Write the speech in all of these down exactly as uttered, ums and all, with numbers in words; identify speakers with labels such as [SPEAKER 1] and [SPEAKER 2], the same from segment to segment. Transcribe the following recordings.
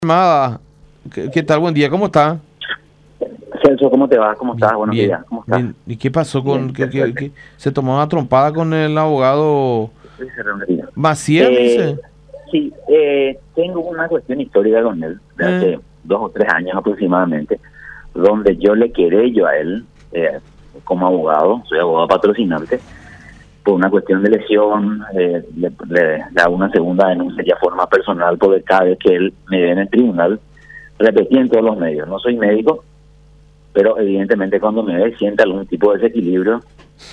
[SPEAKER 1] Armada. ¿Qué, qué tal? Buen día, ¿cómo está?
[SPEAKER 2] Celso, ¿cómo te va? ¿Cómo estás?
[SPEAKER 1] Bien,
[SPEAKER 2] Buenos
[SPEAKER 1] bien,
[SPEAKER 2] días. ¿Cómo estás?
[SPEAKER 1] bien. ¿Y qué pasó con
[SPEAKER 2] Bien,
[SPEAKER 1] que, que-
[SPEAKER 2] perfecto.
[SPEAKER 1] que se tomó una trompada con el abogado
[SPEAKER 2] Sí, se reuniría.
[SPEAKER 1] Maciel,
[SPEAKER 2] Eh,
[SPEAKER 1] dice?
[SPEAKER 2] sí, eh, tengo una cuestión histórica con él de
[SPEAKER 1] Eh,
[SPEAKER 2] hace dos o tres años aproximadamente, donde yo le querello a él eh, como abogado, soy abogado patrocinante, por una cuestión de lesión, eh, le, le- le hago una segunda denuncia ya forma personal, porque cada vez que él me ve en el tribunal, repetí en todos los medios, no soy médico, pero evidentemente cuando me ve siente algún tipo de desequilibrio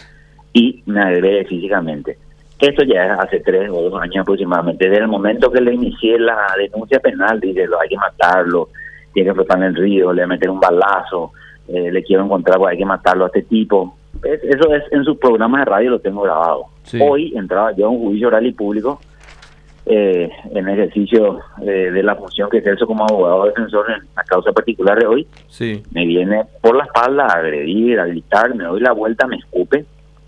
[SPEAKER 2] y me agrede físicamente. Esto ya es hace tres o dos años aproximadamente. Desde el momento que le inicié la denuncia penal, dice, lo hay que matarlo, tiene que flotar en el río, le voy a meter un balazo, eh, le quiero encontrar, pues hay que matarlo a este tipo. Es- eso es en sus programas de radio, lo tengo grabado.
[SPEAKER 1] Sí.
[SPEAKER 2] Hoy entraba yo a un juicio oral y público eh, en ejercicio eh, de la función que ejerzo como abogado defensor en la causa particular de hoy.
[SPEAKER 1] Sí.
[SPEAKER 2] Me viene por la espalda a agredir, a gritar, me doy la vuelta, me escupe,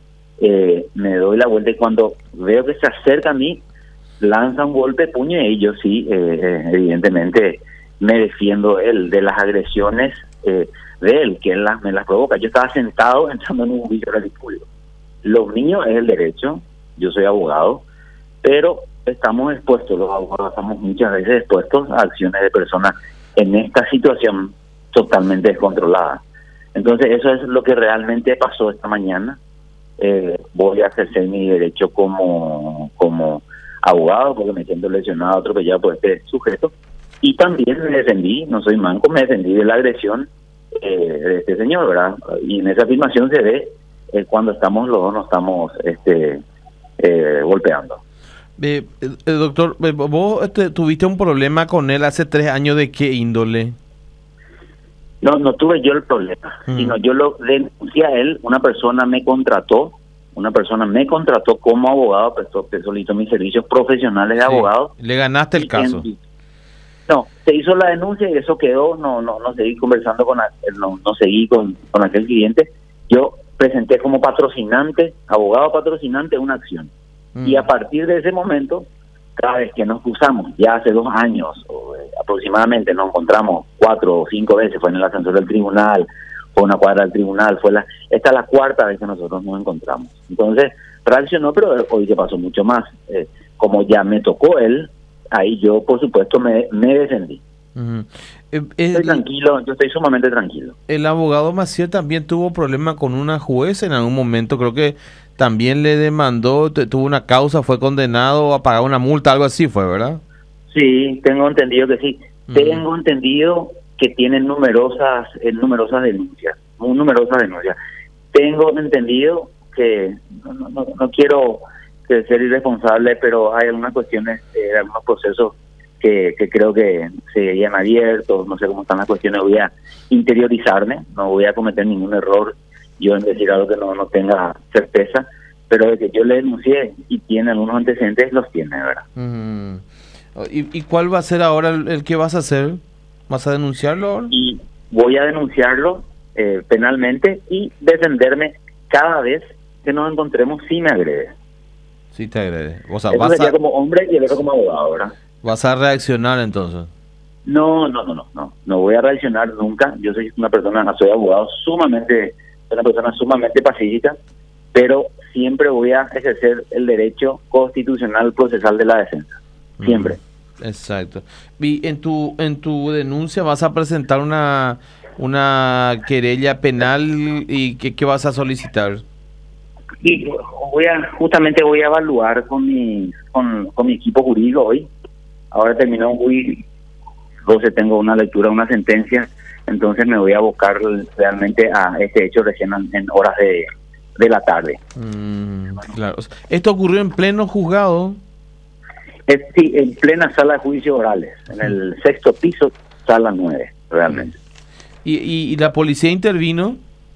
[SPEAKER 2] eh, me doy la vuelta y cuando veo que se acerca a mí, lanza un golpe de puño y yo sí, eh, eh, evidentemente me defiendo de él, de las agresiones eh, de él, que él las, me las provoca. Yo estaba sentado entrando en un juicio oral y público. Lo mío es el derecho, yo soy abogado, pero estamos expuestos, los abogados estamos muchas veces expuestos a acciones de personas en esta situación totalmente descontrolada. Entonces eso es lo que realmente pasó esta mañana. Eh, voy a ejercer mi derecho como, como abogado porque me siento lesionado, atropellado por este sujeto. Y también me defendí, no soy manco, me defendí de la agresión eh, de este señor, ¿verdad? Y en esa afirmación se ve eh, cuando estamos los dos nos estamos este, eh, golpeando.
[SPEAKER 1] Eh, eh, eh, doctor, eh, vos este, tuviste un problema con él hace tres años, ¿de qué índole?
[SPEAKER 2] No, no tuve yo el problema,
[SPEAKER 1] Mm.
[SPEAKER 2] sino yo lo denuncié a él, una persona me contrató, una persona me contrató como abogado, prestó, solicitó mis servicios profesionales de
[SPEAKER 1] Sí.
[SPEAKER 2] abogado.
[SPEAKER 1] Le ganaste el
[SPEAKER 2] Y
[SPEAKER 1] caso.
[SPEAKER 2] en- no, se hizo la denuncia y eso quedó, no no no seguí conversando con, a- no, no seguí con, con aquel cliente. Yo presenté como patrocinante, abogado patrocinante, una acción.
[SPEAKER 1] Mm.
[SPEAKER 2] Y a partir de ese momento, cada vez que nos cruzamos, ya hace dos años o, eh, aproximadamente, nos encontramos cuatro o cinco veces, fue en el ascensor del tribunal, fue una cuadra del tribunal, fue la esta es la cuarta vez que nosotros nos encontramos. Entonces, reaccionó, pero hoy se pasó mucho más. Eh, como ya me tocó él, ahí yo, por supuesto, me, me defendí.
[SPEAKER 1] Ujú. Eh,
[SPEAKER 2] Estoy
[SPEAKER 1] el,
[SPEAKER 2] tranquilo, yo estoy sumamente tranquilo.
[SPEAKER 1] el abogado Maciel también tuvo problema con una jueza en algún momento, creo que también le demandó, te- tuvo una causa, fue condenado a pagar una multa, algo así fue, ¿verdad?
[SPEAKER 2] Sí, tengo entendido que sí.
[SPEAKER 1] Ujú.
[SPEAKER 2] Tengo entendido que tienen numerosas eh, numerosas denuncias, muy numerosas denuncias. Tengo entendido que, no, no, no, no quiero que ser irresponsable, pero hay algunas cuestiones, eh, algunos procesos que, que creo que seguirían abiertos, no sé cómo están las cuestiones, voy a interiorizarme, no voy a cometer ningún error yo en decir algo que no, no tenga certeza, pero de que yo le denuncié y tiene algunos antecedentes, los tiene, ¿verdad?
[SPEAKER 1] Ujú. ¿Y, y cuál va a ser ahora el, el que vas a hacer? ¿Vas a denunciarlo ahora?
[SPEAKER 2] Y voy a denunciarlo eh, penalmente y defenderme cada vez que nos encontremos si me agrede.
[SPEAKER 1] Sí, te agrede. O sea,
[SPEAKER 2] Eso
[SPEAKER 1] vas
[SPEAKER 2] sería
[SPEAKER 1] a,
[SPEAKER 2] como hombre y el otro como abogado, ¿verdad?
[SPEAKER 1] vas a reaccionar entonces.
[SPEAKER 2] No, no, no, no, no, no voy a reaccionar nunca. Yo soy una persona, soy abogado sumamente, soy una persona sumamente pacífica, pero siempre voy a ejercer el derecho constitucional procesal de la defensa, siempre.
[SPEAKER 1] Mm, exacto. Y en tu en tu denuncia vas a presentar una una querella penal y qué, qué vas a solicitar.
[SPEAKER 2] Y voy a, justamente voy a evaluar con mi, con, con mi equipo jurídico hoy. Ahora terminó muy doce, tengo una lectura, una sentencia, entonces me voy a abocar realmente a este hecho recién en, en horas de, de la tarde.
[SPEAKER 1] Mm, claro. O sea, esto ocurrió en pleno juzgado.
[SPEAKER 2] Es, sí, en plena sala de juicios orales, en el sexto piso, sala nueve, realmente.
[SPEAKER 1] Y, y, y la policía intervino.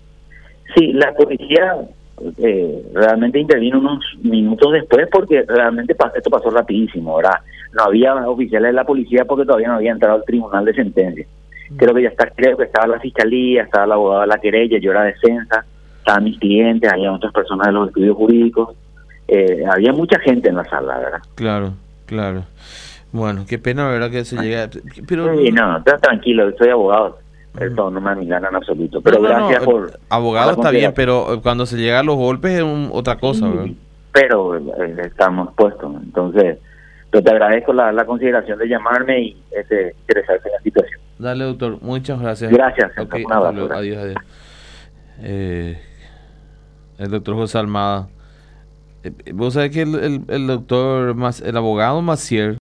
[SPEAKER 2] Sí, la policía eh, realmente intervino unos minutos después porque realmente pa- esto pasó rapidísimo, ¿verdad? No había oficiales de la policía porque todavía no había entrado al tribunal de sentencia. Creo que ya está, creo que estaba la fiscalía, estaba la abogada de la querella, yo era defensa, estaban mis clientes, había otras personas de los estudios jurídicos, eh, había mucha gente en la sala, ¿verdad?
[SPEAKER 1] Claro, claro. Bueno, qué pena, ¿verdad? Que se llega. Pero
[SPEAKER 2] Sí, no, estás tranquilo, soy abogado.
[SPEAKER 1] Ujú.
[SPEAKER 2] Esto no me amilana en absoluto. Pero
[SPEAKER 1] no, no,
[SPEAKER 2] gracias
[SPEAKER 1] no,
[SPEAKER 2] por...
[SPEAKER 1] abogado
[SPEAKER 2] por la
[SPEAKER 1] está bien,
[SPEAKER 2] consideración.
[SPEAKER 1] pero cuando se llega a los golpes es un- otra cosa, ¿verdad?
[SPEAKER 2] Sí, pero eh, estamos puestos. Entonces, yo te agradezco la, la consideración de llamarme y ese, interesarse en la situación.
[SPEAKER 1] Dale, doctor, muchas gracias.
[SPEAKER 2] Gracias,
[SPEAKER 1] Ok,
[SPEAKER 2] un
[SPEAKER 1] hasta
[SPEAKER 2] abrazo.
[SPEAKER 1] luego,
[SPEAKER 2] Gracias.
[SPEAKER 1] adiós, adiós. Eh, el doctor José Almada. Eh, vos sabés que el, el, el doctor, Mas- el abogado Macier